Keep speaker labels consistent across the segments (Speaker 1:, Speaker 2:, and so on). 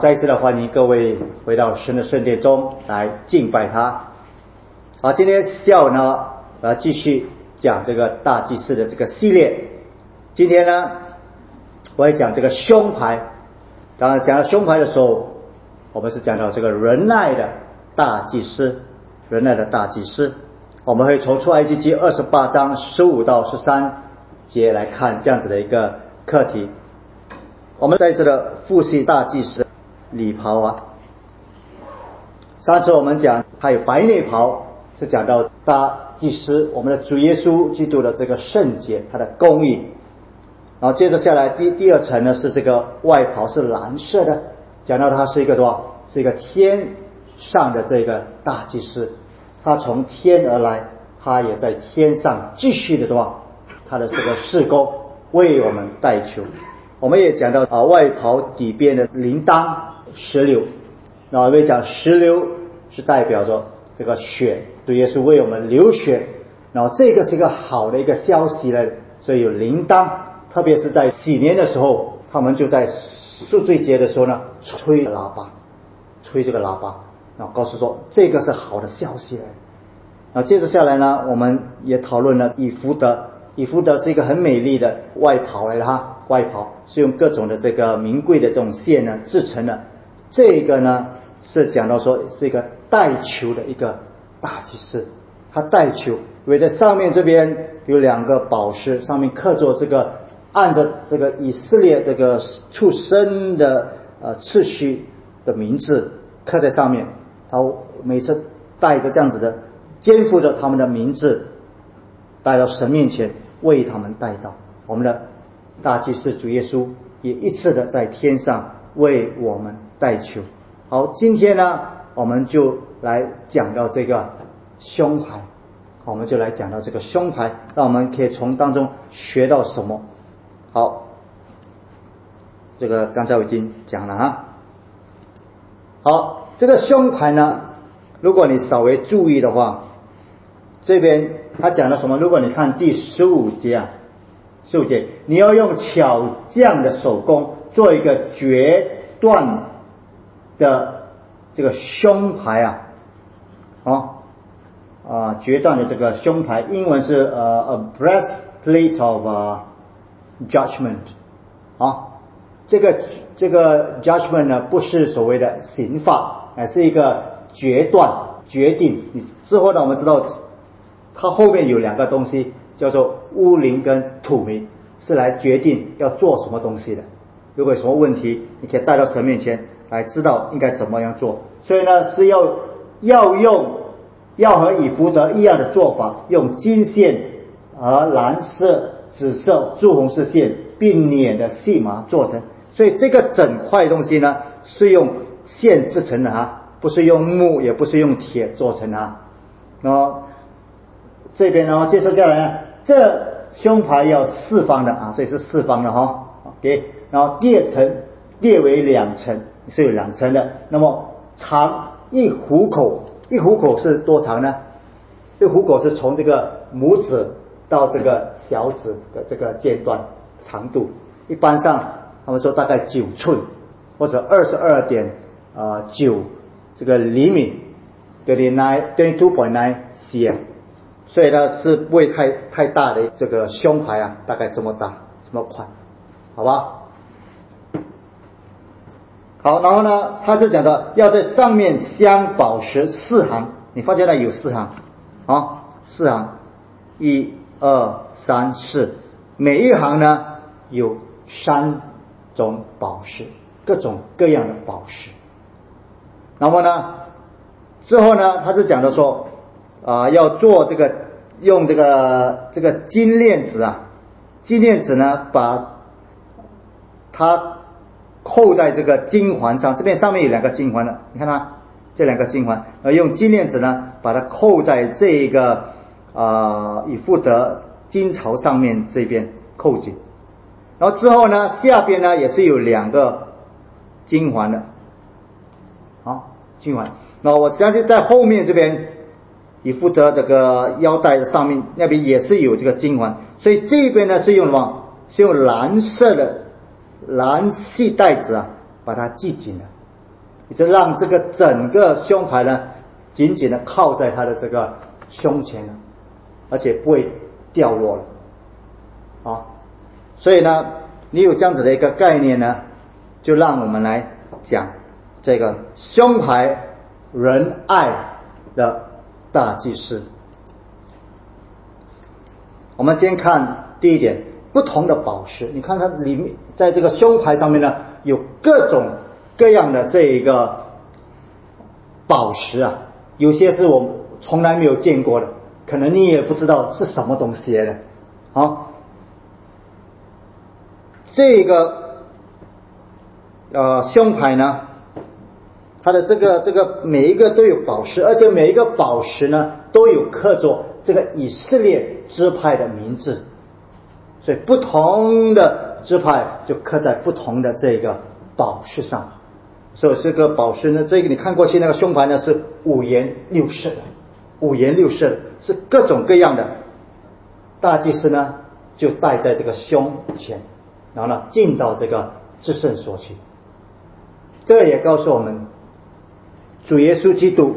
Speaker 1: 再一次的欢迎各位回到神的圣殿中来敬拜他。好，今天下午呢，继续讲这个大祭司的这个系列。今天呢，我会讲这个胸牌。当然，讲到胸牌的时候，我们是讲到这个仁爱的大祭司，仁爱的大祭司。我们会从出埃及记28章15到13节来看这样子的一个课题。我们再一次的复习大祭司礼袍啊。上次我们讲还有白内袍，是讲到大祭司我们的主耶稣基督的这个圣洁，他的公义。然后接着下来第二层呢，是这个外袍是蓝色的，讲到他是一个什么？是一个天上的这个大祭司，他从天而来，他也在天上继续的什么？他的这个事工为我们代求。我们也讲到外袍底边的铃铛石榴，然后我们讲石榴是代表着这个血，主耶稣为我们流血，然后这个是一个好的一个消息呢，所以有铃铛，特别是在喜年的时候，他们就在赎罪节的时候呢，吹喇叭，吹这个喇叭，然后告诉说这个是好的消息来。然后接着下来呢，我们也讨论了以弗得。以弗得是一个很美丽的外袍来的哈，外袍是用各种的这个名贵的这种线呢制成的。这个呢是讲到说是一个代求的一个大祭司，他代求，因为在上面这边有两个宝石，上面刻着这个按着这个以色列这个出生的次序的名字刻在上面，他每次带着这样子的肩负着他们的名字带到神面前，为他们带到。我们的大祭司主耶稣也一次的在天上为我们代求。好，今天呢，我们就来讲到这个胸牌，我们就来讲到这个胸牌，让我们可以从当中学到什么。好，这个刚才我已经讲了啊。好，这个胸牌呢，如果你稍微注意的话，这边他讲了什么？如果你看第15节啊，15节，你要用巧匠的手工做一个决断的这个胸牌决断的这个胸牌，英文是a breastplate of judgment 这个 judgment 呢，不是所谓的刑罚，而是一个决断决定。你之后呢，我们知道它后面有两个东西，叫做乌灵跟土明，是来决定要做什么东西的。如果有什么问题，你可以带到神面前来，知道应该怎么样做。所以呢，是要和以弗得一样的做法，用金线和蓝色、紫色、朱红色线并捻的细麻做成。所以这个整块东西呢，是用线制成的不是用木，也不是用铁做成的然后这边呢，接着下来呢，这胸牌要四方的所以是四方的OK， 然后列为两层，是有两层的。那么长一虎口，一虎口是多长呢？一虎口是从这个拇指到这个小指的这个间断长度，一般上他们说大概9寸或者22.9这个厘米 22.9 cm。所以呢，是不会太大的这个胸牌大概这么大这么宽，好吧？好，然后呢，他是讲的要在上面镶宝石4行，你发现呢有4行4行，1、2、3、4，每一行呢有3种宝石，各种各样的宝石。那么呢，之后呢，他是讲的说要做这个用这个金链子金链子呢，把它扣在这个金环上，这边上面有2个金环你看它这2个金环，用金链子呢把它扣在这个以弗得金槽上面这边扣紧，然后之后呢下边呢也是有2个金环的金环，那我相信在后面这边以弗得这个腰带的上面那边也是有这个金环，所以这边呢是用什么？是用蓝色的蓝细带子把它系紧了， 你就让这个整个胸牌呢紧紧的靠在他的这个胸前了，而且不会掉落了啊。所以呢，你有这样子的一个概念呢，就让我们来讲这个胸牌仁爱的大祭司。我们先看第一点，不同的宝石。你看它里面在这个胸牌上面呢，有各种各样的这一个宝石啊，有些是我从来没有见过的，可能你也不知道是什么东西来的。好，这个胸牌呢，它的这个每一个都有宝石，而且每一个宝石呢都有刻着这个以色列支派的名字，所以不同的支派就刻在不同的这个宝石上。所以这个宝石呢，这个你看过去那个胸牌呢是五颜六色的，五颜六色的，是各种各样的。大祭司呢就戴在这个胸前，然后呢进到这个至圣所去。这个也告诉我们，主耶稣基督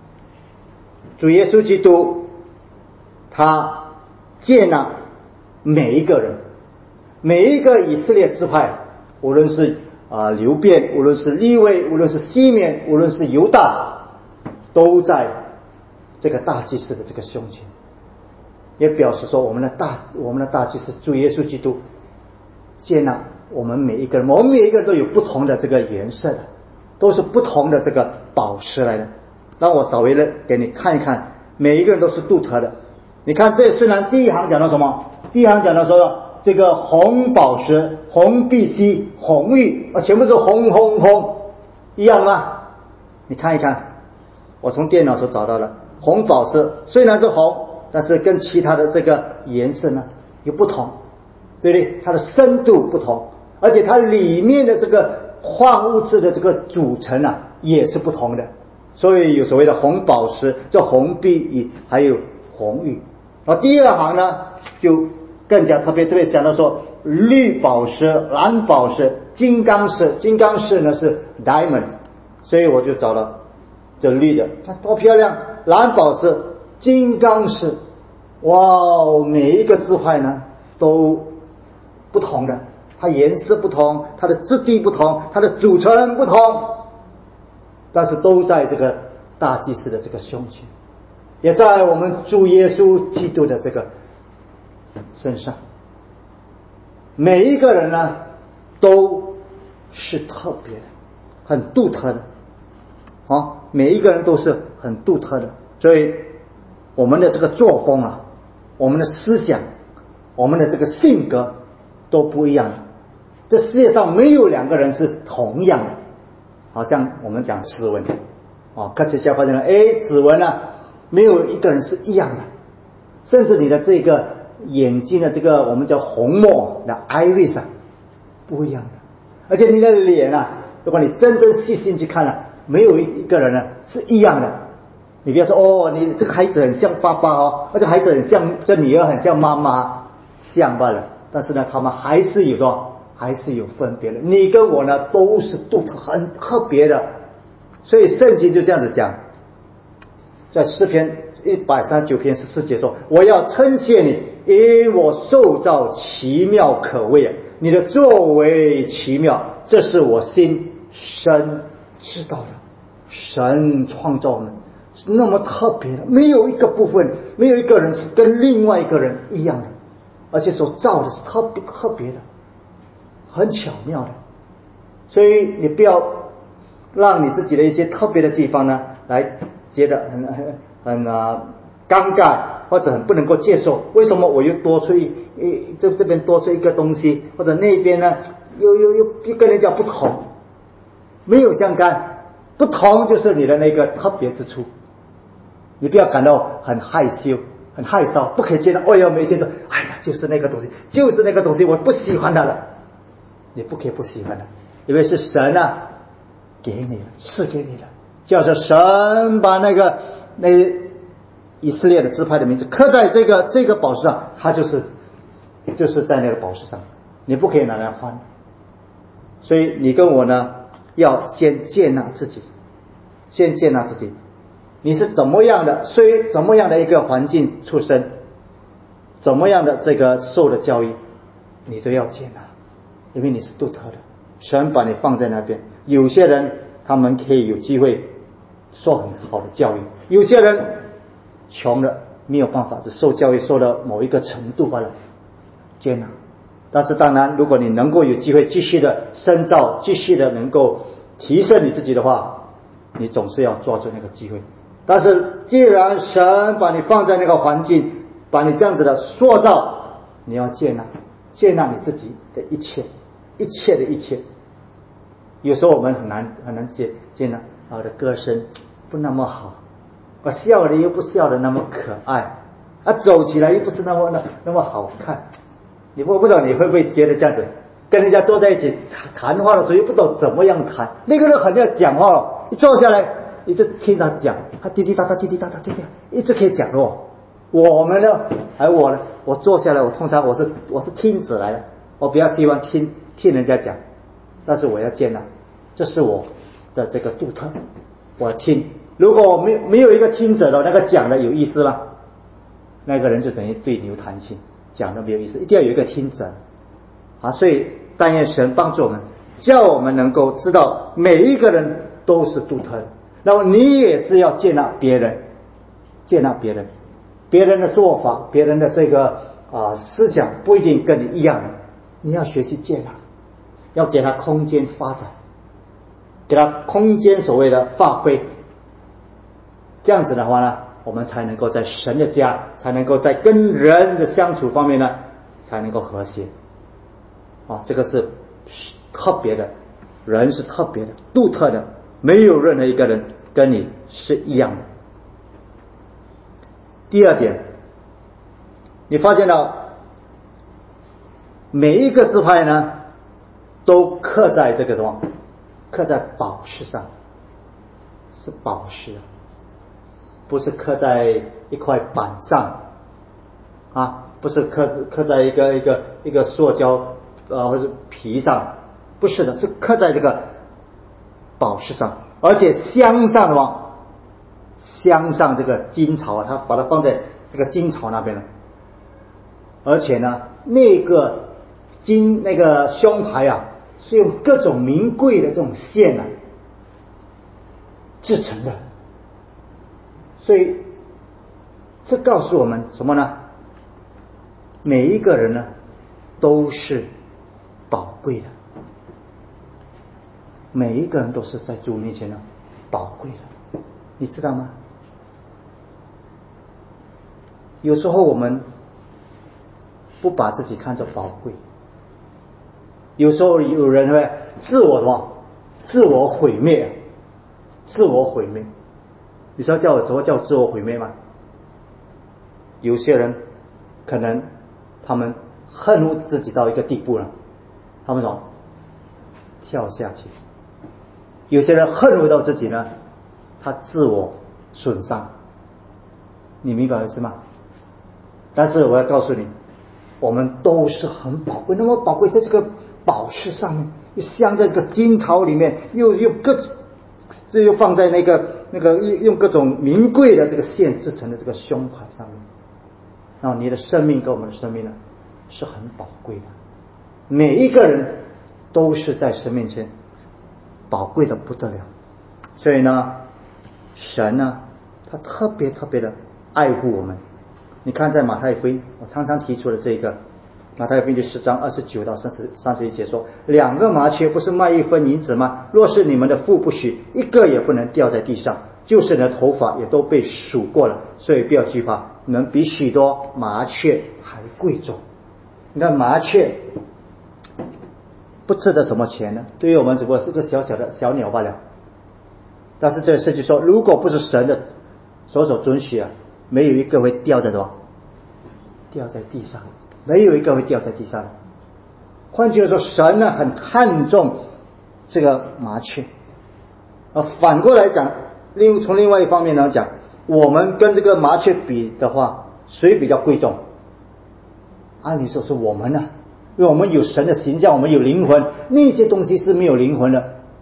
Speaker 1: 他接纳每一个人，每一个以色列支派，无论是流便，无论是利未，无论是西缅，无论是犹大，都在这个大祭司的这个胸前，也表示说我们的大祭司主耶稣基督接纳我们每一个人，我们每一个人都有不同的这个颜色的，都是不同的这个宝石来的。让我稍微的给你看一看，每一个人都是独特的。你看这虽然第一行讲到什么，第一行讲到说这个红宝石、红碧玺、红玉全部是红一样吗？你看一看，我从电脑所找到的红宝石虽然是红，但是跟其他的这个颜色呢有不同，对不对？它的深度不同，而且它里面的这个矿物质的这个组成啊也是不同的。所以有所谓的红宝石，叫红碧玺，还有红玉。然后第二行呢就更加特别讲到说绿宝石、蓝宝石、金刚石，金刚石呢是 diamond， 所以我就找了这绿的，看多漂亮，蓝宝石、金刚石，哇，每一个支派呢都不同的，它颜色不同，它的质地不同，它的组成不同，但是都在这个大祭司的这个胸前，也在我们主耶稣基督的这个身上。每一个人呢都是特别的，很独特的每一个人都是很独特的。所以我们的这个作风啊，我们的思想，我们的这个性格都不一样的。这世界上没有两个人是同样的，好像我们讲指纹科学家发现了指纹没有一个人是一样的，甚至你的这个眼睛的这个我们叫虹膜的 iris 不一样的，而且你的脸如果你真正细心去看没有一个人是一样的。你不要说你这个孩子很像爸爸而且孩子很像这女儿很像妈妈，像罢了，但是呢他们还是有分别的。你跟我呢都是独特很特别的。所以圣经就这样子讲，在诗篇139篇14节说，我要称谢你，因为我受造奇妙可畏你的作为奇妙，这是我心深知道的。神创造我们是那么特别的，没有一个部分，没有一个人是跟另外一个人一样的，而且所造的是特别的，很巧妙的。所以你不要让你自己的一些特别的地方呢来觉得很尴尬，或者很不能够接受。为什么我又多出这边多出一个东西，或者那边呢又跟人家不同？没有相干，不同就是你的那个特别之处。你不要感到很害羞很害臊，不可以见到每天说就是那个东西我不喜欢它了。你不可以不喜欢它，因为是神给你了，赐给你了，就是神把那以色列的支派的名字刻在这个宝石上，它就是在那个宝石上，你不可以拿来换。所以你跟我呢要先接纳自己，先接纳自己。你是怎么样的，虽怎么样的一个环境出身，怎么样的这个受的教育，你都要接纳，因为你是独特的，神把你放在那边。有些人他们可以有机会受很好的教育，有些人穷的没有办法，只受教育受到某一个程度罢了，接纳。但是当然，如果你能够有机会继续的深造，继续的能够提升你自己的话，你总是要抓住那个机会。但是既然神把你放在那个环境，把你这样子的塑造，你要接纳你自己的一切的一切。有时候我们很难接纳我的歌声不那么好，我笑的又不笑的那么可爱，走起来又不是那么好看。我不知道你会不会觉得这样子，跟人家坐在一起谈话的时候又不懂怎么样谈，那个人很要讲话了，一坐下来一直听他讲，他滴滴答答一直可以讲哦。我们呢，我呢，我坐下来，我通常我是听者来的，我比较喜欢听人家讲，但是我要接纳，这是我的这个独特，我听。如果我没有一个听者的，那个讲的有意思吗？那个人就等于对牛弹琴，讲的没有意思，一定要有一个听者所以但愿神帮助我们，叫我们能够知道每一个人都是独特的，那么你也是要接纳别人，别人的做法，别人的这个思想不一定跟你一样的，你要学习接纳，要给他空间发展，给他空间所谓的发挥。这样子的话呢，我们才能够在神的家，才能够在跟人的相处方面呢，才能够和谐。这个是特别的，人是特别的，独特的，没有任何一个人跟你是一样的。第二点，你发现到每一个支派呢，都刻在这个什么？刻在宝石上，是宝石，不是刻在一块板上不是刻在一个塑胶或者皮上，不是的，是刻在这个宝石上，而且镶上的话，镶上这个金槽他把它放在这个金槽那边了。而且呢，那个胸牌是用各种名贵的这种线制成的。所以这告诉我们什么呢？每一个人呢都是宝贵的，每一个人都是在主面前呢宝贵的，你知道吗？有时候我们不把自己看作宝贵，有时候有人会自我毁灭。你知道什么叫自我毁灭吗？有些人可能他们恨恶自己到一个地步了，他们跳下去。有些人恨恶到自己呢，他自我损伤。你明白我意思吗？但是我要告诉你，我们都是很宝贵，那么宝贵，在这个宝石上面，又镶在这个金槽里面，又放在那个用各种名贵的这个线制成的这个胸牌上面。然后你的生命跟我们的生命呢是很宝贵的，每一个人都是在神面前宝贵的不得了。所以呢，神呢他特别的爱护我们。你看在马太福音，我常常提出了这个马太福音第10章29到31节说，2个麻雀不是卖1分银子吗？若是你们的父不许，一个也不能掉在地上，就是你的头发也都被数过了，所以不要惧怕，你们比许多麻雀还贵重。你看麻雀不值得什么钱呢，对于我们只不过是个小小的小鸟罢了。但是这个圣经说，如果不是神的所准许没有一个会掉在地上，没有一个会掉在地上。换句话说，神呢很看重这个麻雀。反过来讲，从另外一方面来讲，我们跟这个麻雀比的话，谁比较贵重？按理说是我们因为我们有神的形象，我们有灵魂，那些东西是没有灵魂的。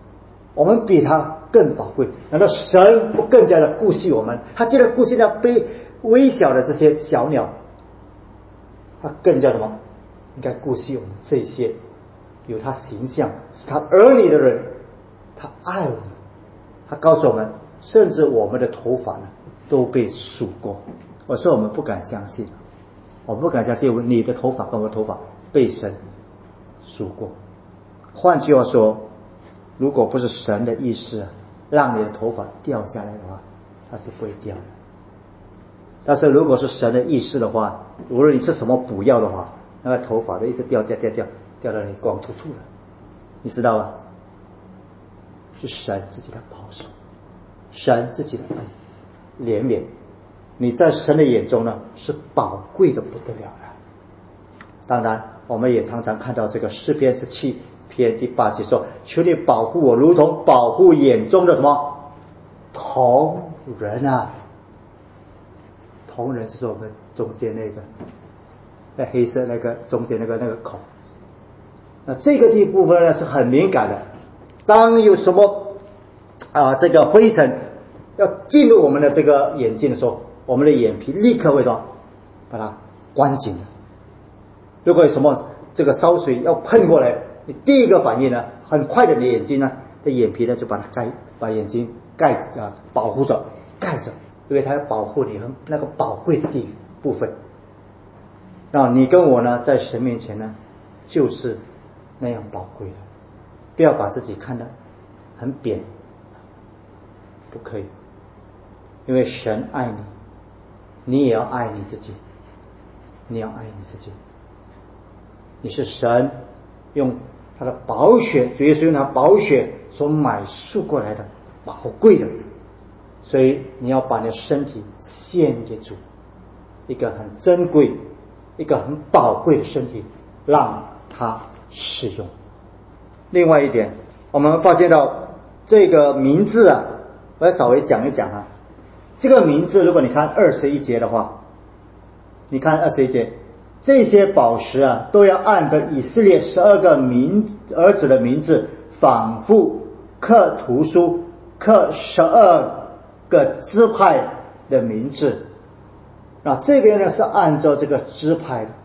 Speaker 1: 我们比他更宝贵，难道神不更加的顾惜我们？他既然顾惜那微小的这些小鸟，他更加什么？应该顾惜我们这些有他形象是他儿女的人，他爱我们，他告诉我们，甚至我们的头发呢都被数过。我说我们不敢相信，我们不敢相信你的头发跟我的头发被神数过。换句话说，如果不是神的意思让你的头发掉下来的话，它是不会掉的。但是如果是神的意思的话，无论你吃什么补药的话，那个头发都一直掉到你光秃秃了，你知道吗？是神自己的保守，神自己的怜悯，你在神的眼中呢是宝贵的不得了了。当然我们也常常看到这个诗篇17篇第8节说，求你保护我如同保护眼中的什么瞳人啊。瞳人就是我们中间那黑色那个中间那个孔。那这个地部分呢是很敏感的，当有什么这个灰尘要进入我们的这个眼睛的时候，我们的眼皮立刻会说把它关紧了。如果有什么这个烧水要喷过来，你第一个反应呢，很快的你的眼睛呢的眼皮呢就把眼睛保护着盖着，因为它要保护你那个宝贵的部分。那你跟我呢在神面前呢就是那样宝贵的，不要把自己看得很扁，不可以，因为神爱你，你也要爱你自己，你要爱你自己。你是神用他的宝血，主耶稣用他宝血所买赎过来的宝贵的，所以你要把你的身体献给主，一个很珍贵一个很宝贵的身体让他使用。另外一点，我们发现到这个名字我要稍微讲一讲这个名字如果你看21节的话，你看21节，这些宝石都要按照以色列12个儿子的名字反复刻图书，刻12个支派的名字。那这边呢是按照这个支派的，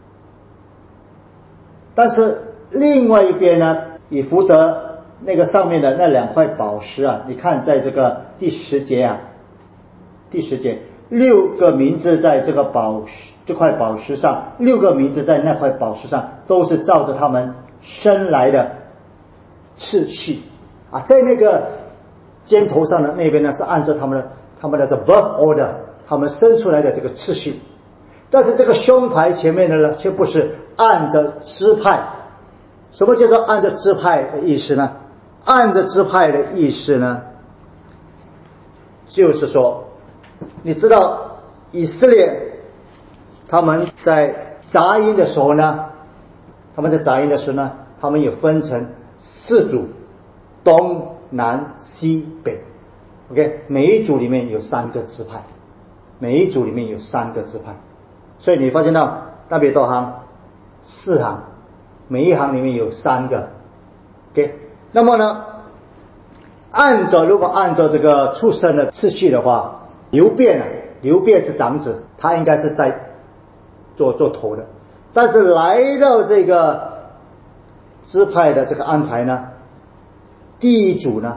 Speaker 1: 但是另外一边呢，以弗得那个上面的那2块宝石你看在这个第10节第10节6个名字在这块宝石上，6个名字在那块宝石上，都是照着他们生来的次序在那个肩头上的那边呢是按照他们的这 birth order， 他们生出来的这个次序。但是这个胸牌前面的呢却不是按照支派。什么叫做按照支派的意思呢？按照支派的意思呢，就是说你知道以色列他们在杂音的时候呢，他们有分成4组，东南西北。 OK， 每一组里面有3个支派，所以你发现到那边多行4行，每一行里面有3个。 OK， 那么呢如果按照这个出生的次序的话，流便是长子，他应该是在做头的，但是来到这个支派的这个安排呢，第一组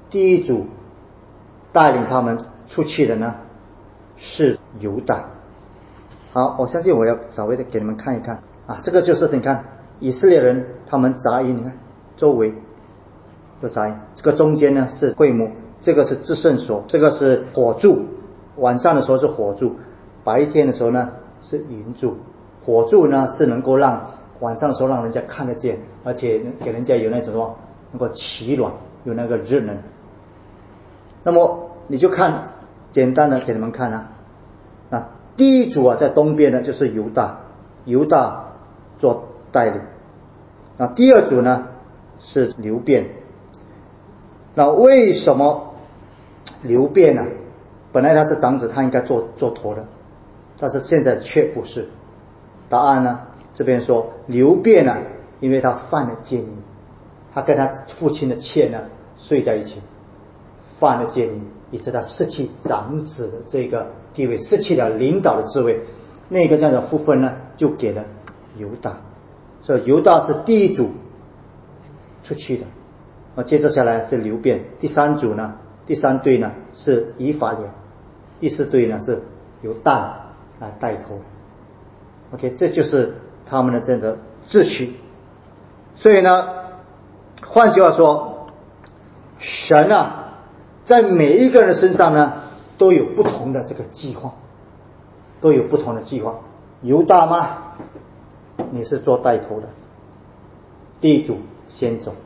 Speaker 1: 带领他们出去的呢是犹大。好，我相信我要稍微的给你们看一看这个就是你看以色列人他们杂音，你看周围有杂音，这个中间呢是会幕，这个是至圣所，这个是火柱，晚上的时候是火柱，白天的时候呢是云柱。火柱呢是能够让晚上的时候让人家看得见，而且给人家有那种什么能够取暖，有那个热能。那么你就看简单的给你们看第一组在东边呢就是犹大做带领。第二组呢是流便。那为什么流便本来他是长子，他应该做头的，但是现在却不是。答案呢这边说流便因为他犯了奸淫，他跟他父亲的妾呢睡在一起，犯了奸淫，以致他失去长子的这个地位，失去了领导的智慧。那个这样的福分呢，就给了犹大。所以犹大是第一组出去的。接着下来是流便，第三队呢是以法莲，第四队呢是由但来带头。OK， 这就是他们的这样的秩序。所以呢，换句话说，神啊，在每一个人身上呢，都有不同的这个计划，都有不同的计划。犹大吗？你是做带头的，第一组先走，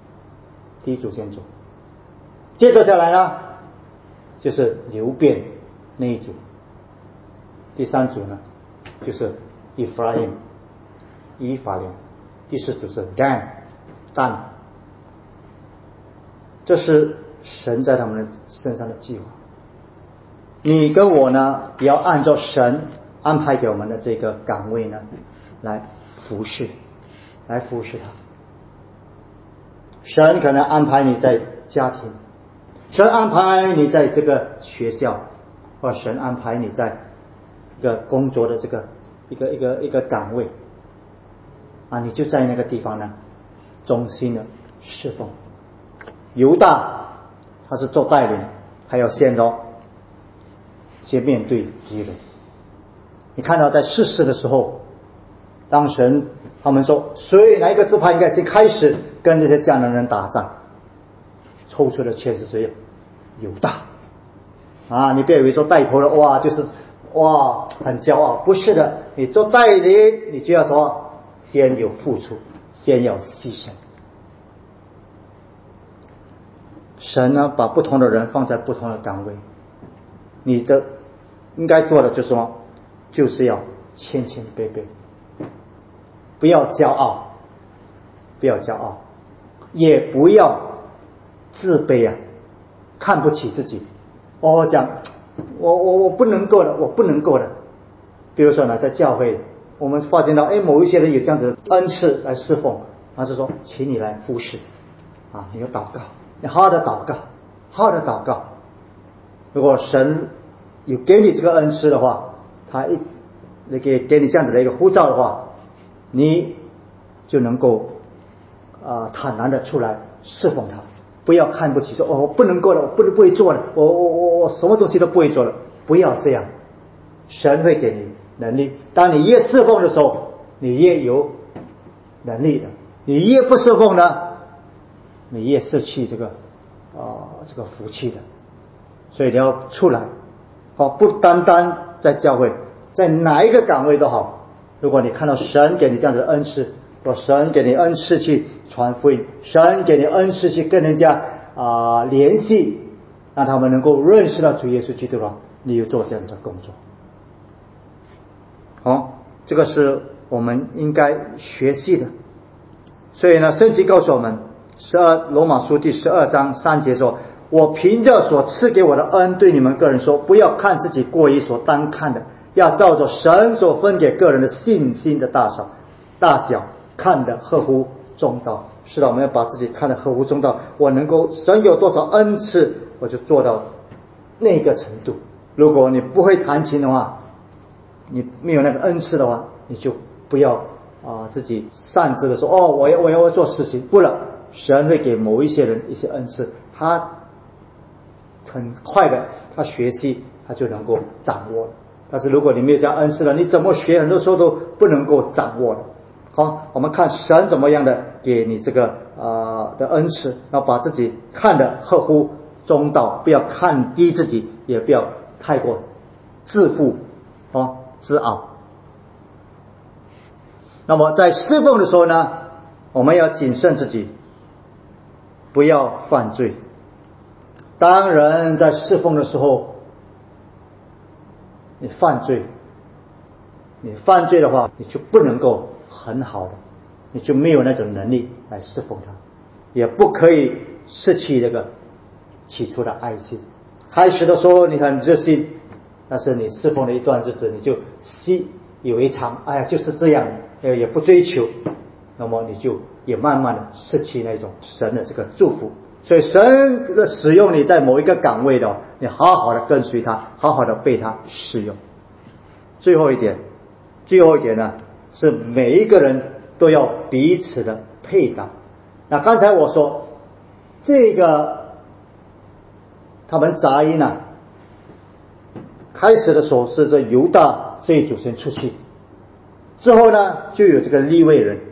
Speaker 1: 接着下来呢，就是流便那一组，第三组呢就是以法莲，第四组是但，这是神在他们身上的计划。你跟我呢，也要按照神安排给我们的这个岗位呢，来服侍他。神可能安排你在家庭，神安排你在这个学校，或者神安排你在一个工作的这个一个岗位啊，你就在那个地方呢，忠心的侍奉。犹大他是做带领，还要先面对敌人。你看到在士师的时候，当神他们说哪一个支派应该先开始跟这些迦南人打仗，抽出的签是谁？犹大啊！你别以为说带头了就是很骄傲，不是的。你做带领，你就要说先有付出，先要牺牲。神呢，把不同的人放在不同的岗位，你的应该做的就是什么？就是要谦卑，不要骄傲，也不要自卑看不起自己。讲我不能够的。比如说呢，在教会我们发现到某一些人有这样子的恩赐来侍奉，他是说请你来服侍你要祷告，你好好的祷告。如果神有给你这个恩赐的话，他给你这样子的一个呼召的话，你就能够坦然的出来侍奉他，不要看不起说我不能够的，我不会做的，我什么东西都不会做的，不要这样。神会给你能力，当你越侍奉的时候，你越有能力的；你越不侍奉呢，你越失去这个福气的。所以你要出来，不单单在教会，在哪一个岗位都好。如果你看到神给你这样子的恩赐，或神给你恩赐去传福音，神给你恩赐去跟人家联系，让他们能够认识到主耶稣基督了，你就做这样子的工作。这个是我们应该学习的。所以呢，圣经告诉我们罗马书第12章3节说，我凭着所赐给我的恩对你们个人说，不要看自己过于所当看的，要照着神所分给个人的信心的大小看得合乎中道。是的，我们要把自己看得合乎中道。我能够神有多少恩赐，我就做到那个程度。如果你不会弹琴的话，你没有那个恩赐的话，你就不要自己擅自的说我要做事情。不了，神会给某一些人一些恩赐，他很快的他学习他就能够掌握了。但是如果你没有这样恩赐了，你怎么学很多时候都不能够掌握了。我们看神怎么样的给你这个的恩赐，要把自己看得合乎中道，不要看低自己，也不要太过自负自傲。那么在侍奉的时候呢，我们要谨慎自己，不要犯罪。当人在侍奉的时候，你犯罪的话，你就不能够很好的，你就没有那种能力来侍奉他，也不可以失去这个起初的爱心。开始的时候你很热心，但是你侍奉了一段日子，你就习以为常，就是这样，也不追求，那么你就也慢慢的失去那种神的这个祝福， 所以神使用你在某一个岗位的，你好好的跟随他，好好的被他使用。最后一点呢，是每一个人都要彼此的配搭。那刚才我说这个他们杂音啊，开始的时候是这犹大这一组先出去，之后呢就有这个利未人，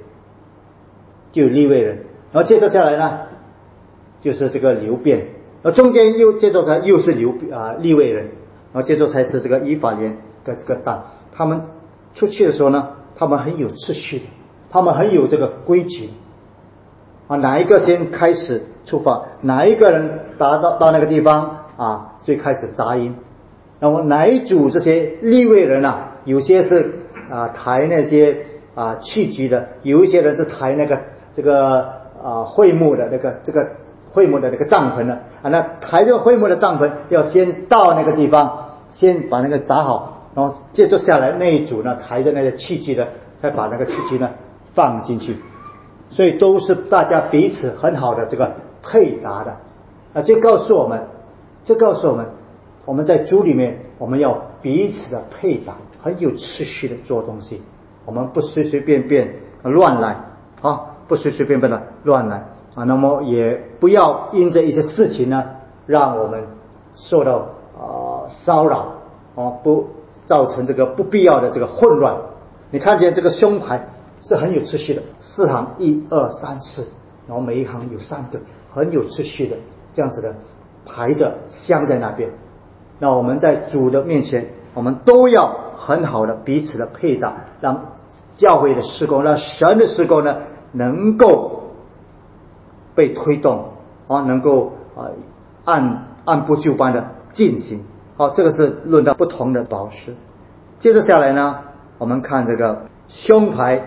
Speaker 1: 然后接着下来呢就是这个流便，然后中间又接着才又是利未人，然后接着才是这个以法莲的这个但。他们出去的时候呢，他们很有秩序的，他们很有这个规矩啊，哪一个先开始出发，哪一个人到那个地方啊，最开始杂音。那么哪一组这些利未人啊，有些是抬那些器具的，有一些人是抬那个这个会幕的会幕的那个帐篷的啊，那抬这个会幕的帐篷要先到那个地方，先把那个扎好，然后接着下来那一组呢抬着那个器具的，再把那个器具呢放进去，所以都是大家彼此很好的这个配搭的啊，这告诉我们我们在主里面我们要彼此的配搭，很有秩序的做东西，我们不随随便便乱来啊，不随随便便的乱来啊，那么也不要因着一些事情呢让我们受到骚扰啊，不造成这个不必要的这个混乱。你看见这个胸牌是很有秩序的，4行1、2、3、4，然后每一行有3个，很有秩序的这样子的排着镶在那边。那我们在主的面前，我们都要很好的彼此的配搭，让教会的事工，让神的事工呢能够被推动啊，能够按部就班的进行。好，这个是论到不同的宝石。接着下来呢，我们看这个胸牌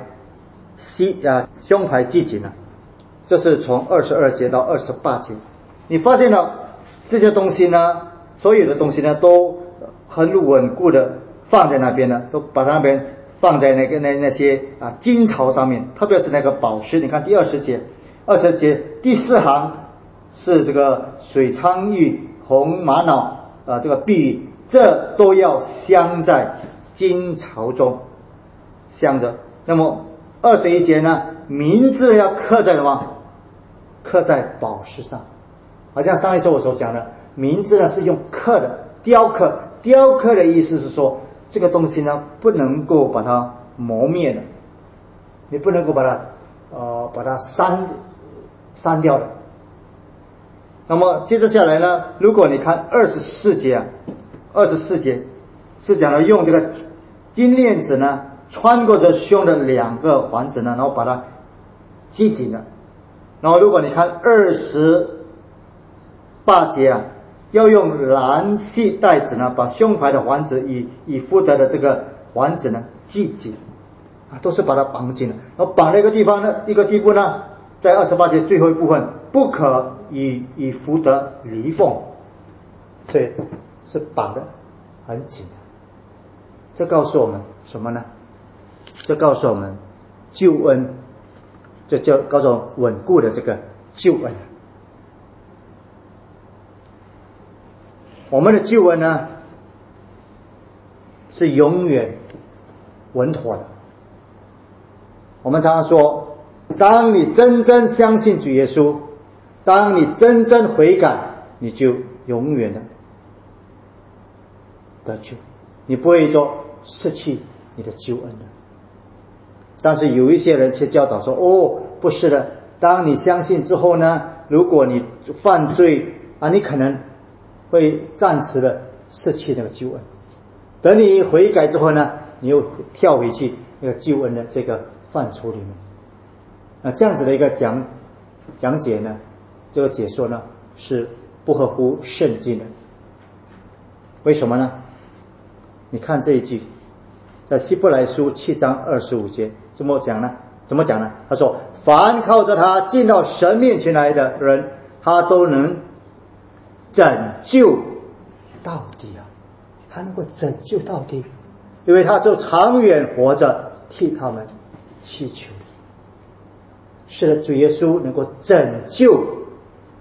Speaker 1: 系紧呢，这是从22节到28节。你发现了这些东西呢，所有的东西呢都很稳固的放在那边呢，都把那边放在那些金槽上面，特别是那个宝石。你看第20节第4行是这个水苍玉、红玛瑙这个碧玉，这都要镶在金槽中镶着。那么21节呢，名字要刻在什么？刻在宝石上。好像上一次我所讲的，名字呢是用刻的，雕刻的意思是说这个东西呢不能够把它磨灭的，你不能够把它删掉的。那么接着下来呢，如果你看24节是讲了用这个金链子呢穿过这胸的2个环子呢，然后把它系紧了。然后如果你看28节要用蓝细带子呢把胸牌的环子以福德的这个环子呢系紧都是把它绑紧了。然后绑了一个地步呢，在28节最后一部分，不可以福德离缝，所以是绑得很紧的。这告诉我们什么呢？这告诉我们救恩，这叫告诉我们稳固的这个救恩。我们的救恩呢是永远稳妥的。我们常常说，当你真正相信主耶稣，当你真正悔改，你就永远的得救，你不会说失去你的救恩的。但是有一些人却教导说，不是的，当你相信之后呢，如果你犯罪你可能会暂时的失去那个救恩，等你悔改之后呢，你又跳回去那个救恩的这个范畴里面。这样子的一个讲解呢，这个解说呢是不合乎圣经的。为什么呢？你看这一句，在希伯来书7章25节怎么讲呢？他说，凡靠着他进到神面前来的人，他都能拯救到底他能够拯救到底，因为他是长远活着替他们祈求。是的，主耶稣能够拯救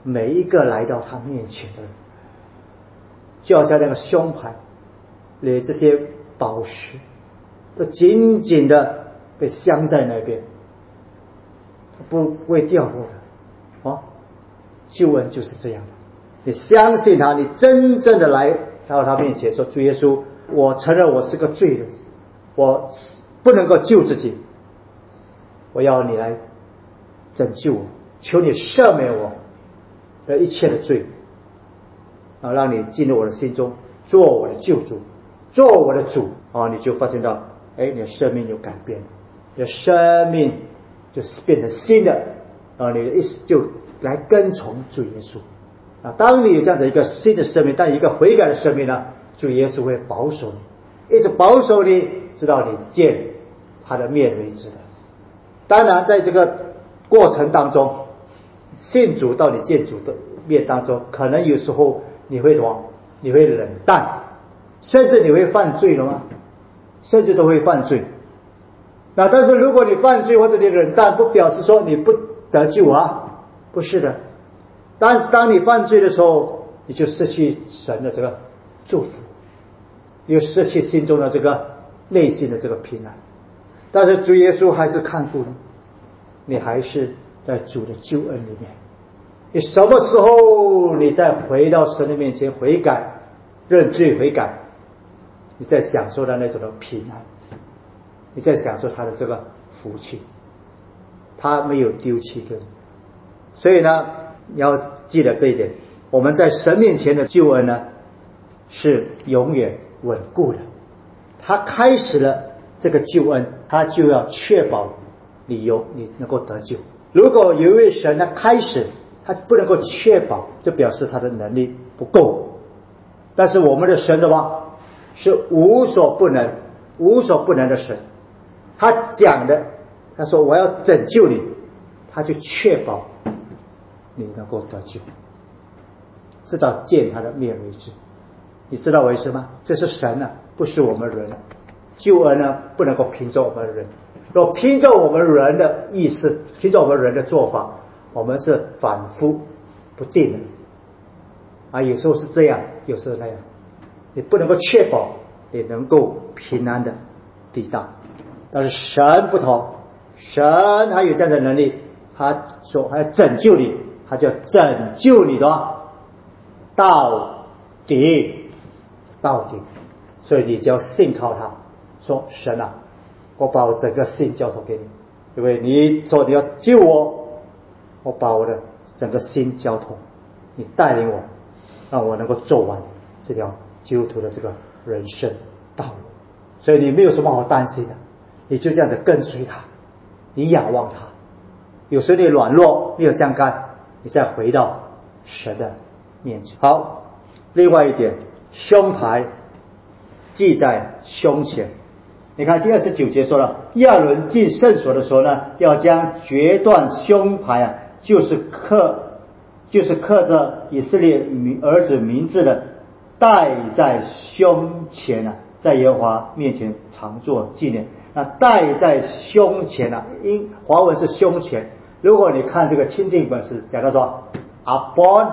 Speaker 1: 每一个来到他面前的人，就好像那个胸牌连这些宝石都紧紧的被镶在那边，不会掉落的。救恩就是这样的，你相信他，你真正的来到他面前说，主耶稣，我承认我是个罪人，我不能够救自己，我要你来拯救我，求你赦免我的一切的罪，然后让你进入我的心中，做我的救主，做我的主。你就发现到，你的生命有改变，你的生命就是变成新的，你的意思就来跟从主耶稣。当你有这样子一个新的生命，但一个悔改的生命呢，主耶稣会保守你，一直保守你，直到你见他的面为止的。当然在这个过程当中，信主到你见主的面当中，可能有时候你会什么？你会冷淡，甚至你会犯罪了吗？甚至都会犯罪。但是如果你犯罪或者你冷淡，不表示说你不得救啊，不是的。但是当你犯罪的时候，你就失去神的这个祝福，又失去心中的这个内心的这个平安。但是主耶稣还是看顾你，你还是在主的救恩里面。你什么时候你再回到神的面前悔改、认罪悔改，你在享受到那种的平安，你在享受他的这个福气，他没有丢弃给你。所以呢，你要记得这一点，我们在神面前的救恩呢是永远稳固的。他开始了这个救恩，他就要确保你能够得救。如果有一位神他开始他不能够确保，就表示他的能力不够。但是我们的神的话是无所不能的神，他讲的，他说我要拯救你，他就确保你能够得救，直到见他的面为止。你知道为什么？这是神啊，不是我们人。救恩呢，不能够凭着我们人，若凭着我们人的意思，凭着我们人的做法，我们是反复不定的有时候是这样，有时候那样，你不能够确保你能够平安的抵达。但是神不同，神还有这样的能力，他说还要拯救你，他就拯救你的到底。所以你只要信靠他，说神啊，我把我整个心交托给你，因为你说你要救我，我把我的整个心交托，你带领我，让我能够走完这条基督徒的这个人生道路。所以你没有什么好担心的，你就这样子跟随他，你仰望他。有时候你软弱没有相干，你再回到神的面前。好，另外一点，胸牌系在胸前。你看第29节说了，亚伦进圣所的时候呢，要将决断胸牌就是刻着以色列儿子名字的戴在胸前在耶和华面前常作纪念。那戴在胸前因华文是胸前，如果你看这个钦定本是讲到说 upon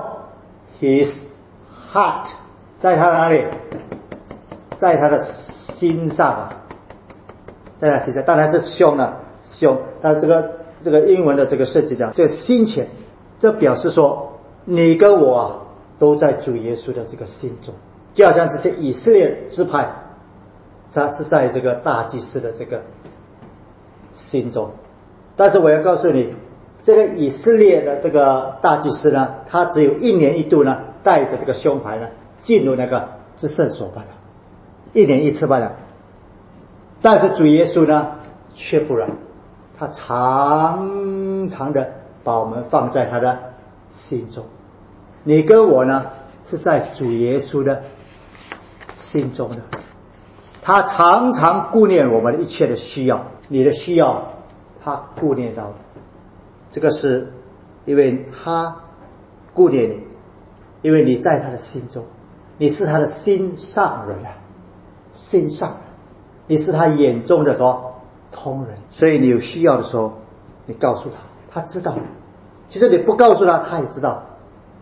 Speaker 1: his heart， 在他哪里？在他的心上在他心上。当然是胸，但这个英文的这个设计讲这个心前，这表示说你跟我都在主耶稣的这个心中，就好像这些以色列支派，他是在这个大祭司的这个心中。但是我要告诉你，这个以色列的这个大祭司呢，他只有1年1度呢，带着这个胸牌呢，进入那个至圣所罢了，1年1次罢了。但是主耶稣呢，却不然，他常常的把我们放在他的心中。你跟我呢，是在主耶稣的心中的，他常常顾念我们的一切的需要，你的需要他顾念到的。这个是因为他顾念你，因为你在他的心中，你是他的心上人心上人，你是他眼中的同人。所以你有需要的时候，你告诉他，他知道。其实你不告诉他，他也知道。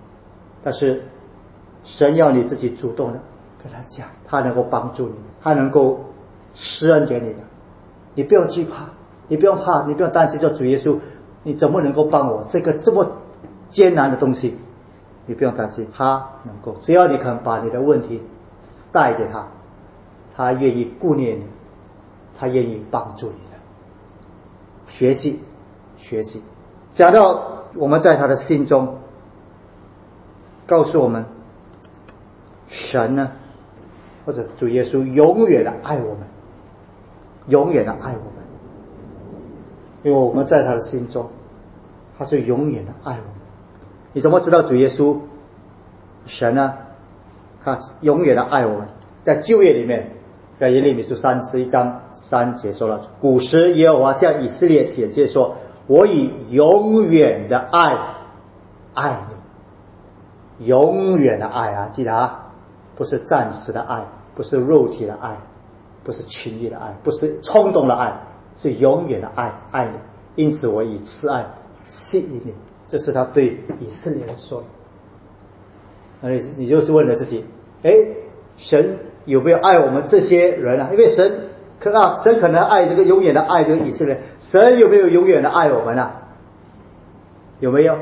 Speaker 1: 但是神要你自己主动的跟他讲，他能够帮助你，他能够施恩给你的。你不用惧怕，你不用怕，你不用担心说主耶稣你怎么能够帮我这个这么艰难的东西，你不用担心，他能够，只要你肯把你的问题带给他，他愿意顾念你，他愿意帮助你的。学习讲到我们在他的心中告诉我们，神呢或者主耶稣永远的爱我们，永远的爱我们，因为我们在他的心中，他是永远的爱我们。你怎么知道主耶稣神呢他永远的爱我们？在旧约里面，在耶利米书31章3节说了，古时耶和华向以色列显现说，我以永远的爱爱你。永远的爱啊，记得啊，不是暂时的爱，不是肉体的爱，不是情欲的爱，不是冲动的爱，是永远的爱爱你。因此我以慈爱吸引你，这是他对以色列人说的。你就是问了自己，神有没有爱我们这些人啊？因为神可能爱这个永远的爱这个以色列人，神有没有永远的爱我们啊？有没有？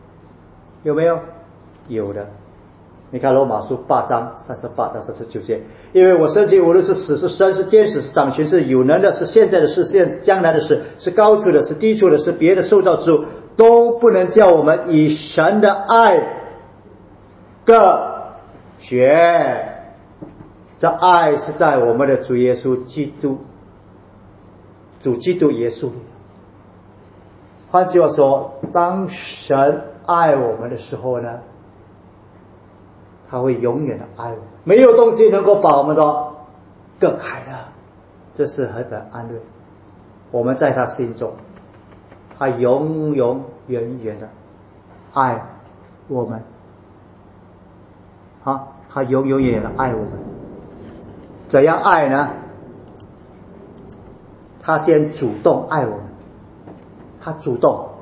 Speaker 1: 有的。你看罗马书8章38到39节，因为我生气，无论是死是生是天使是掌权是有能的，是现在的事是将来的事，是高处的是低处的，是别的受造之物，都不能叫我们以神的爱隔绝。这爱是在我们的主耶稣基督耶稣里。换句话说，当神爱我们的时候呢，他会永远的爱我们，没有东西能够把我们的隔开的。这是何等安慰！我们在他心中，他永远的爱我们，他永远的爱我们。怎样爱呢？他先主动爱我们，他主动。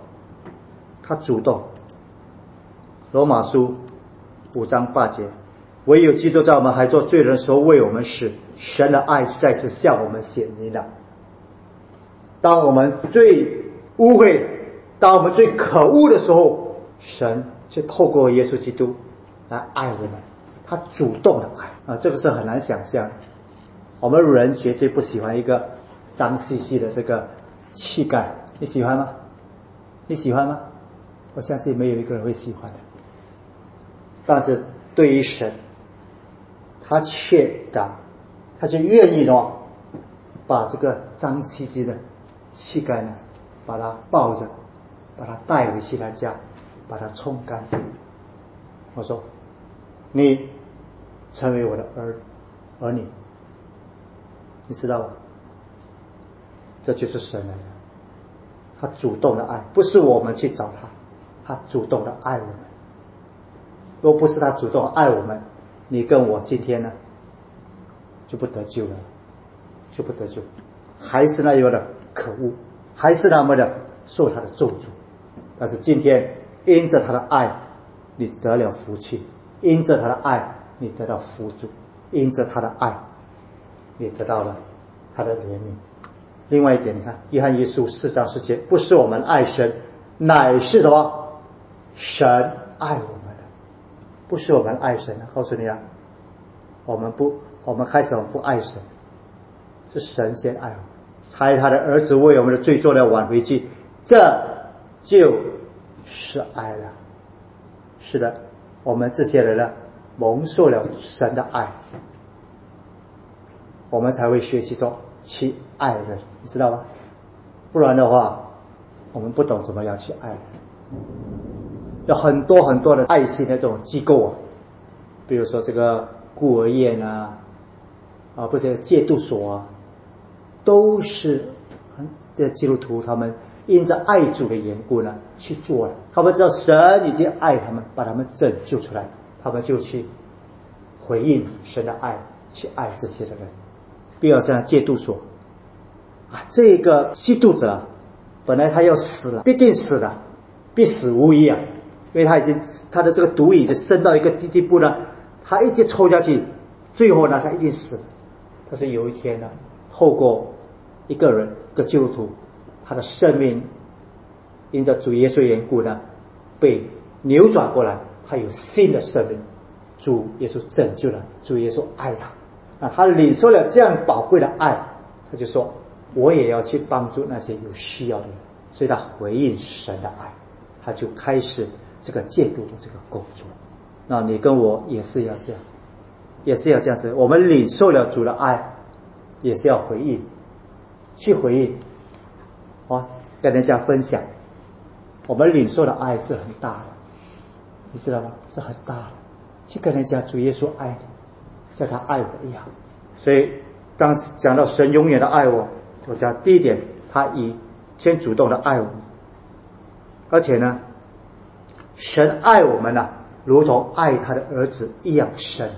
Speaker 1: 罗马书5章8节，唯有基督在我们还做罪人的时候为我们死，神的爱再次向我们显明了。当我们最污秽，当我们最可恶的时候，神就透过耶稣基督来爱我们，他主动的爱这个是很难想象的。我们人绝对不喜欢一个脏兮兮的这个气概，你喜欢吗？我相信没有一个人会喜欢的。但是对于神，他就愿意把这个脏兮兮的气概呢，把它抱着，把它带回去他家，把它冲干净。我说，你成为我的儿女，你知道吗？这就是神来的，他主动的爱，不是我们去找他主动的爱我们。若不是他主动爱我们，你跟我今天呢就不得救了，还是那样的可恶，还是那么的受他的咒诅。但是今天因着他的爱，你得了福气；因着他的爱，你得到福主；因着他的爱，你得到了他的怜悯。另外一点，你看约翰一书4章10节，不是我们爱神，乃是什么？神爱我们的，不是我们爱神。告诉你啊，我们开始不爱神，是神先爱我们，差他的儿子为我们的罪做了挽回祭，这就是爱了。是的，我们这些人呢，蒙受了神的爱，我们才会学习说去爱人，你知道吗？不然的话，我们不懂怎么样去爱人。有很多的爱心的这种机构比如说这个孤儿院不是戒毒所都是这基督徒他们因着爱主的缘故呢去做的。他们知道神已经爱他们，把他们拯救出来，他们就去回应神的爱，去爱这些的人。比如像戒毒所这个吸毒者本来他要死了，必定死了，必死无疑因为他的这个毒瘾就深到一个地步呢，他一直抽下去，最后呢他一定死。但是有一天呢，透过一个基督徒，他的生命因着主耶稣缘故呢，被扭转过来，他有新的生命。主耶稣拯救了，主耶稣爱他，他领受了这样宝贵的爱，他就说我也要去帮助那些有需要的人。所以他回应神的爱，他就开始这个戒毒的这个工作。那你跟我也是要这样，也是要这样子。我们领受了主的爱，也是要回应，去回应，跟人家分享。我们领受的爱是很大的，你知道吗？是很大的。去跟人家主耶稣爱你，像他爱我一样。所以当讲到神永远的爱我讲第一点，他先主动的爱我们，而且呢，神爱我们呢，如同爱他的儿子一样深。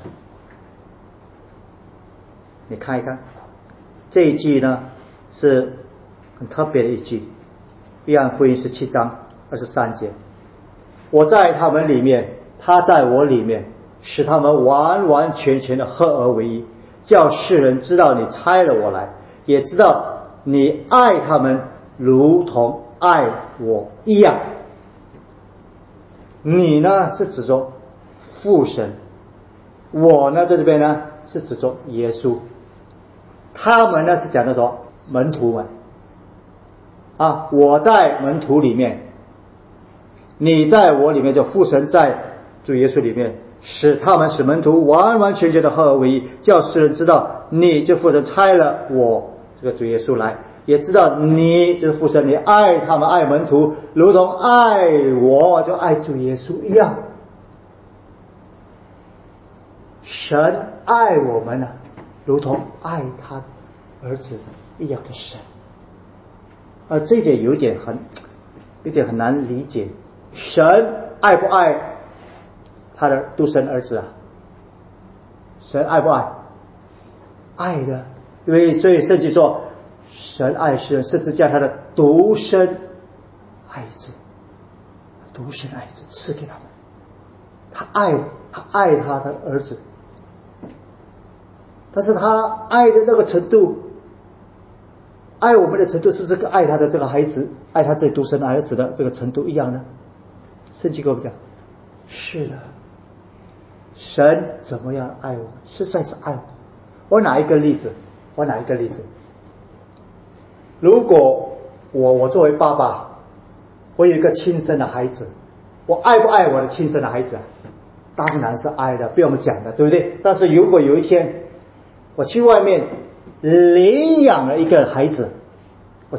Speaker 1: 你看一看这一句呢，是很特别的一句，约翰福音17章23节，我在他们里面，他在我里面，使他们完完全全的合而为一，叫世人知道你差了我来，也知道你爱他们如同爱我一样。你呢是指着父神，我呢在这边呢是指着耶稣，他们呢是讲的说门徒们我在门徒里面，你在我里面，就父神在主耶稣里面，使门徒完完全全的合而为一，叫世人知道你就父神差了我这个主耶稣来，也知道你就是父神，你爱他们，爱门徒如同爱我就爱主耶稣一样。神爱我们如同爱他儿子一样的神。这一点有点很难理解，神爱不爱他的独生儿子神爱不爱？爱的，所以圣经说神爱世人，甚至将他的独生爱子赐给他们。他爱他的儿子，但是他爱的那个程度，爱我们的程度是不是跟爱他的这个孩子，爱他这独生儿子的这个程度一样呢？圣经跟我们讲，是的，神怎么样爱我们，实在是爱我们。我拿一个例子，如果我作为爸爸，我有一个亲生的孩子，我爱不爱我的亲生的孩子？当然是爱的，不用讲的，对不对？但是如果有一天我去外面领养了一个孩子，我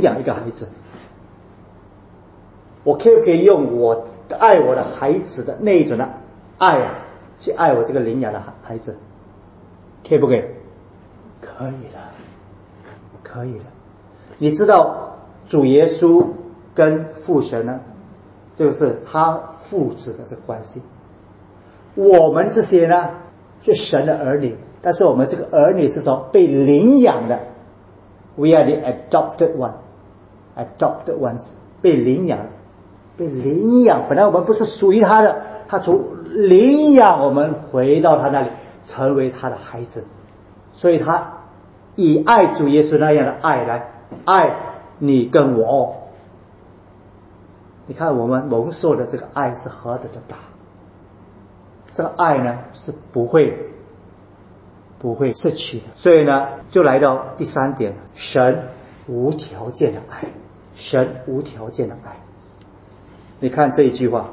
Speaker 1: 可不可以用我爱我的孩子的那一种的爱去爱我这个领养的孩子？可以不可以？可以的。你知道主耶稣跟父神呢，就是他父子的这个关系。我们这些呢是神的儿女，但是我们这个儿女是说被领养的， We are the adopted ones， 被领养。本来我们不是属于他的，他从领养我们回到他那里，成为他的孩子。所以他以爱主耶稣那样的爱来爱你跟我。你看我们蒙受的这个爱是何等的大，这个爱呢是不会失去的。所以呢就来到第三点，神无条件的爱。你看这一句话，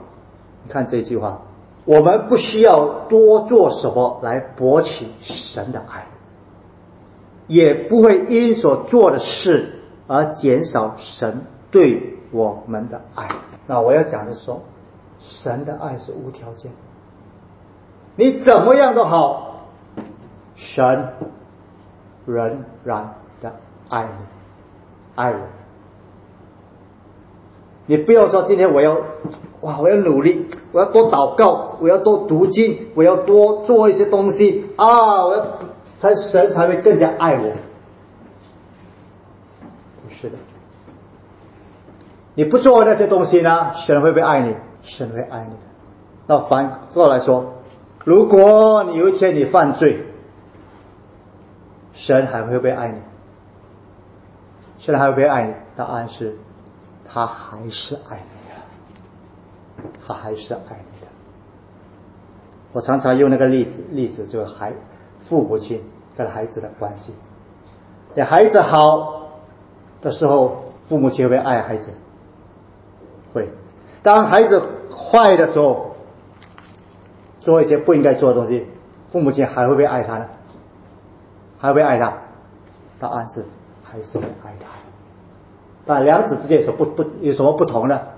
Speaker 1: 我们不需要多做什么来博取神的爱，也不会因所做的事而减少神对我们的爱。那我要讲的说，神的爱是无条件的，你怎么样都好，神仍然的爱我。你不要说今天我要努力，我要多祷告，我要多读经，我要多做一些东西神才会更加爱我。不是的，你不做那些东西呢，神会不会爱你？ 神会爱你的。那反过来说，如果你有一天你犯罪，神还会不会爱你？神还会不会爱你？答案是他还是爱你的，他还是爱你的。我常常用那个例子就是父母亲跟孩子的关系。等孩子好的时候，父母亲会不会爱孩子？会。当孩子坏的时候，做一些不应该做的东西，父母亲还会不会爱他呢？还会不会爱他？答案是还是会爱他。但两者之间有什么不同呢？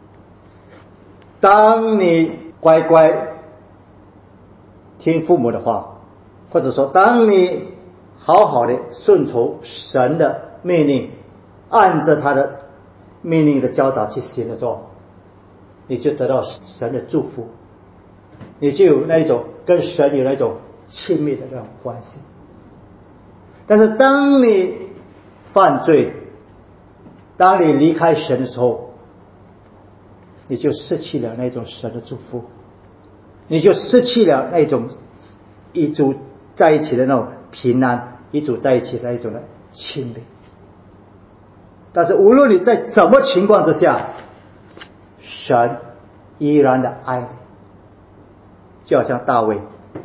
Speaker 1: 当你乖乖听父母的话，或者说当你好好的顺从神的命令，按着他的命令的教导去行的时候，你就得到神的祝福，你就有那种跟神有那种亲密的那种关系。但是当你犯罪，当你离开神的时候，你就失去了那种神的祝福，你就失去了那种一组在一起的那种平安，一组在一起的那种的亲密。但是无论你在什么情况之下，神依然的爱你。就好像大卫，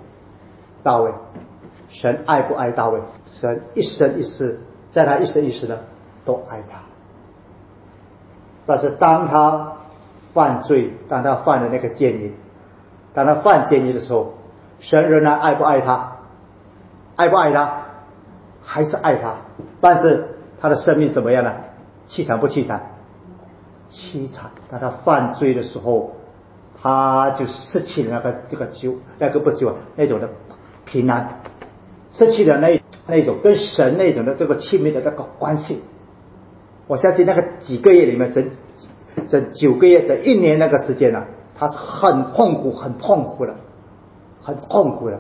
Speaker 1: 神爱不爱大卫？神一生一世，在他一生一世的都爱他。但是当他犯罪，当他犯了那个奸淫，当他犯奸淫的时候，神仍然爱不爱他？爱不爱他？还是爱他。但是他的生命怎么样呢？凄惨不凄惨？凄惨。当他犯罪的时候，他就失去了那种的平安，失去了那种跟神那种的这个亲密的这个关系。我相信那个几个月里面，整9个月，整1年那个时间啊，他是很痛苦的，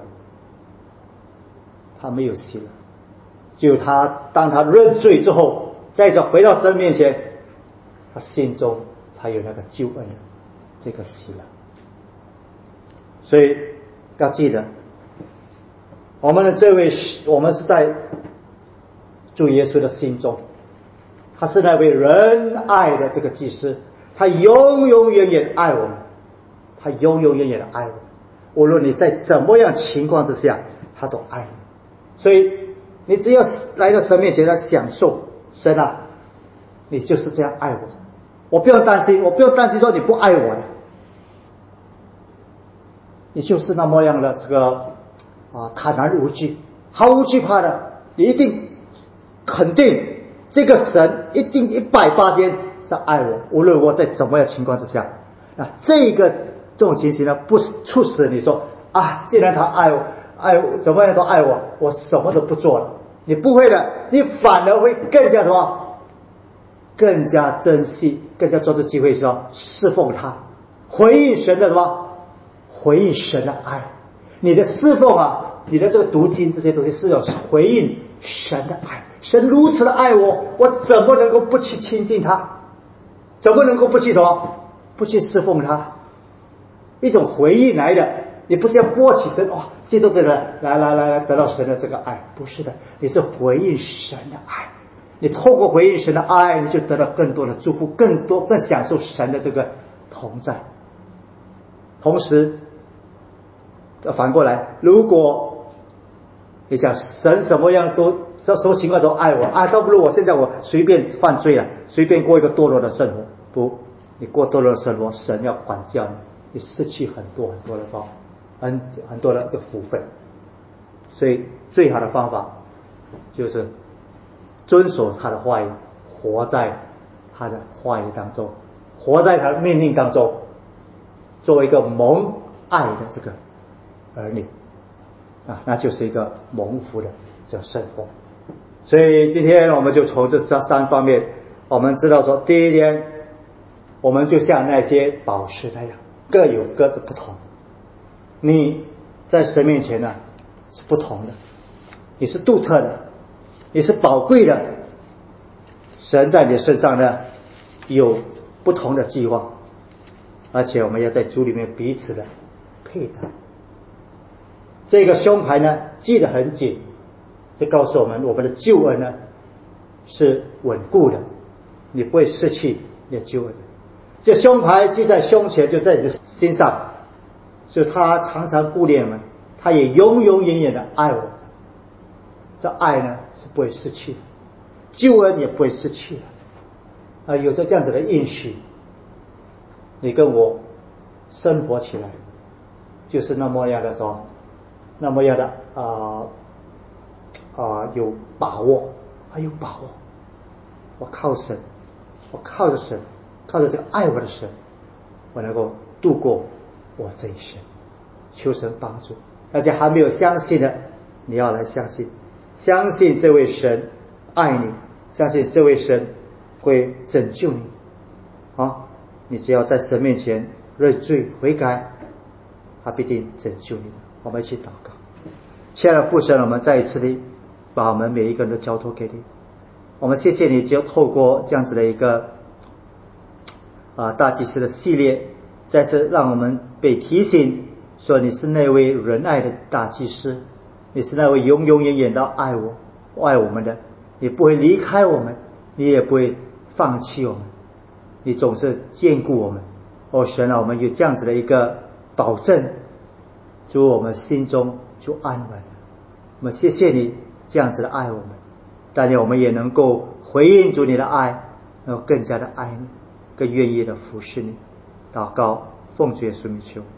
Speaker 1: 他没有喜乐。只有当他认罪之后，再次回到神面前，他心中才有那个救恩的这个喜乐。所以要记得，我们是在主耶稣的心中，他是那位仁爱的这个祭司，他永永远远爱我们，他永永远远的爱我们。无论你在怎么样情况之下，他都爱你。所以你只要来到神面前来享受，神啊，你就是这样爱我，我不用担心说你不爱我的，你就是那么样的这个坦然无惧，毫无惧怕的，你一定肯定这个神一定180%在爱我，无论我在怎么样情况之下。那这种情形呢，不是促使你说既然他爱我怎么样都爱我，我什么都不做了。你不会的，你反而会更加什么？更加珍惜，更加抓住机会说侍奉他，回应神的什么？回应神的爱。你的侍奉你的这个读经这些东西是要回应神的爱。神如此的爱我，我怎么能够不去亲近他？怎么能够不去什么？不去侍奉他？一种回应来的，你不是要过起神接受这个来得到神的这个爱，不是的，你是回应神的爱。你透过回应神的爱，你就得到更多的祝福，更享受神的这个同在。同时反过来，如果你想神什么情况都爱我倒不如我现在随便犯罪了，随便过一个堕落的生活。不，你过堕落的生活，神要管教你，你失去很多的这福分。所以最好的方法就是遵守他的话语，活在他的话语当中，活在他的命令当中，做一个蒙爱的这个儿女那就是一个蒙福的这个生活。所以今天我们就从这3方面，我们知道说，第一点，我们就像那些宝石那样，各有各的不同。你在神面前呢是不同的，你是独特的，你是宝贵的。神在你身上呢有不同的计划， 而且我们要在主里面彼此的配搭。这个胸牌呢系得很紧，这告诉我们我们的救恩呢是稳固的，你不会失去你的救恩。这胸牌系在胸前，就在你的心上，所以他常常顾念我们，他也永永远远的爱我们。这爱呢是不会失去的，救恩也不会失去的。有着这样子的应许，你跟我生活起来就是那么样的说，那么样的有把握，有把握。我靠神，我靠着神，靠着这个爱我的神，我能够度过我这一生。求神帮助，而且还没有相信的，你要来相信，相信这位神爱你，相信这位神会拯救你。你只要在神面前认罪悔改，他必定拯救你。我们一起祷告。亲爱的父神，我们再一次的把我们每一个人都交托给你。我们谢谢你，就透过这样子的一个大祭司的系列，再次让我们被提醒说，你是那位仁爱的大祭司，你是那位永永远远的爱我们的，你不会离开我们，你也不会放弃我们，你总是眷顾我们。神啊，我们有这样子的一个保证，主，我们心中就安稳。我们谢谢你这样子的爱我们，但愿我们也能够回应主你的爱，能够更加的爱你，更愿意的服侍你。祷告奉主耶稣名求。